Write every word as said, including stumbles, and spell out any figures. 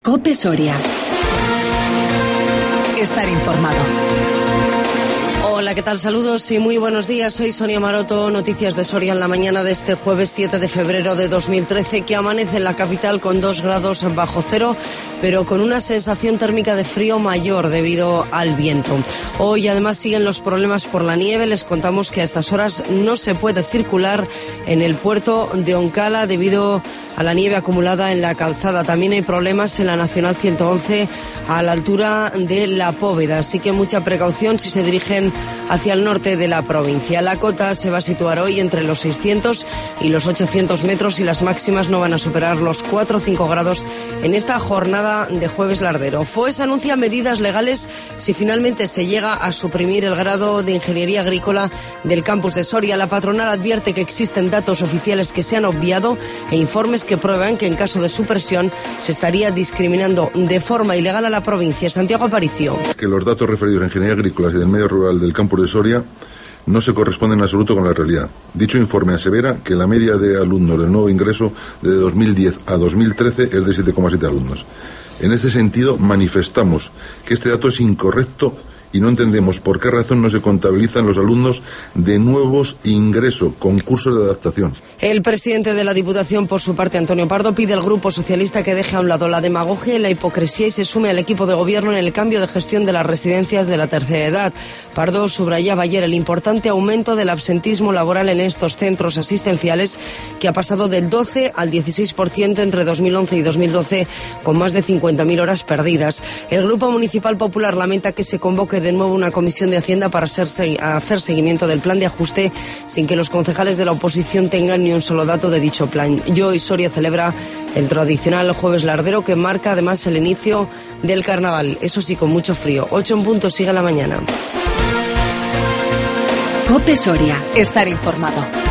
COPE Soria. Estar informado. Hola, ¿qué tal? Saludos y muy buenos días. Soy Sonia Maroto. Noticias de Soria en la mañana de este jueves siete de febrero de dos mil trece, que amanece en la capital con dos grados bajo cero, pero con una sensación térmica de frío mayor debido al viento. Hoy además siguen los problemas por la nieve. Les contamos que a estas horas no se puede circular en el puerto de Oncala debido a la nieve acumulada en la calzada. También hay problemas en la Nacional ciento once a la altura de La Póveda, así que mucha precaución si se dirigen hacia el norte de la provincia. La cota se va a situar hoy entre los seiscientos y los ochocientos metros y las máximas no van a superar los cuatro o cinco grados en esta jornada de jueves lardero. FOES anuncia medidas legales si finalmente se llega a suprimir el grado de Ingeniería Agrícola del campus de Soria. La patronal advierte que existen datos oficiales que se han obviado e informes que prueban que en caso de supresión se estaría discriminando de forma ilegal a la provincia. Santiago Aparicio. Que los datos referidos a Ingeniería Agrícola y del medio rural del campus de Soria no se corresponden en absoluto con la realidad. Dicho informe asevera que la media de alumnos del nuevo ingreso de dos mil diez a dos mil trece es de siete coma siete alumnos. En este sentido, manifestamos que este dato es incorrecto y no entendemos por qué razón no se contabilizan los alumnos de nuevos ingresos, concursos de adaptación. El presidente de la Diputación, por su parte, Antonio Pardo, pide al Grupo Socialista que deje a un lado la demagogia y la hipocresía y se sume al equipo de gobierno en el cambio de gestión de las residencias de la tercera edad. Pardo subrayaba ayer el importante aumento del absentismo laboral en estos centros asistenciales, que ha pasado del doce al dieciséis por ciento entre dos mil once y dos mil doce, con más de cincuenta mil horas perdidas. El Grupo Municipal Popular lamenta que se convoque de nuevo una comisión de Hacienda para hacer, hacer seguimiento del plan de ajuste sin que los concejales de la oposición tengan ni un solo dato de dicho plan. Y hoy Soria celebra el tradicional jueves lardero, que marca además el inicio del carnaval, eso sí, con mucho frío. Ocho en punto, sigue la mañana. COPE Soria. Estar informado.